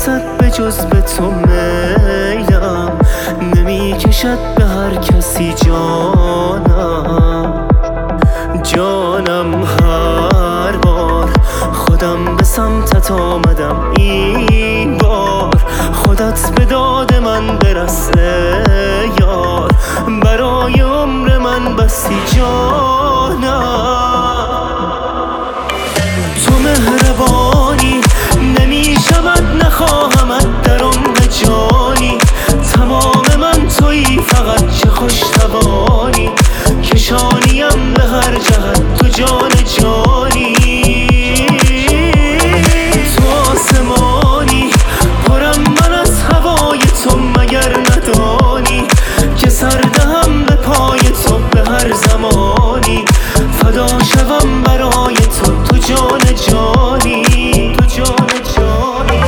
رسد به جز به تو میلم، نمی کشد به هر کسی جانم هر بار خودم به سمتت آمدم، این بار خودت به داد من برس یار، برای عمر من بسی جانم. تو مهربانی نمی شود نخواهمت در عمق جانی، تمام من تویی فقط چه خوش توانی، کشانیم به هر جهت تو جان جانی. تو آسمانی پرم من از هوای تو مگر ندانی، که سر دهم به پای تو به هر زمانی، فدا شوم برای تو تو جان جانی، تو جان جانی.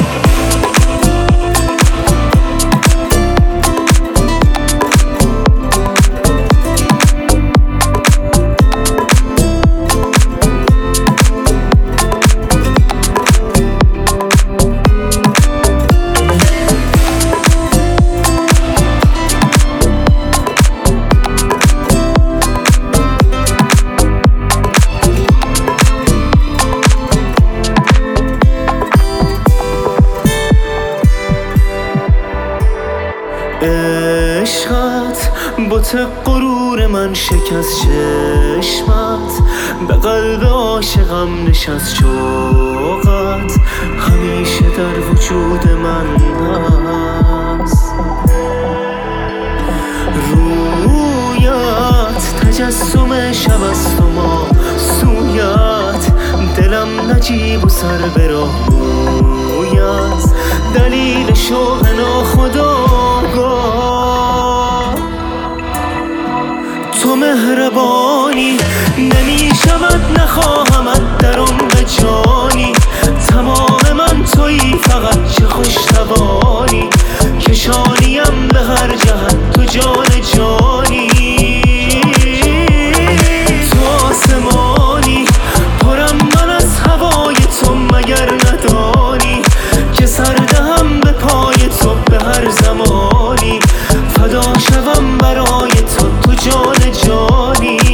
عشقت بت غرور من شکست، چشمت به قلب عاشقم نشست، شوقت همیشه در وجود من هست، رویت تجسم شب است و ما سویت، دلم نجیب و سر به راه مویت، دلیل شوق ناخودآگاه. تو مهربانی نمی شود نخواهمت در عمق جانی، تمام من تویی فقط چه خوش توانی، کشانیم به هر جهت تو جان جانی. تو آسمانی پرم من از هوای تو مگر ندانی، که سر دهم به پای تو به هر زمانی، فدا شوم برای تو تو جان جانی.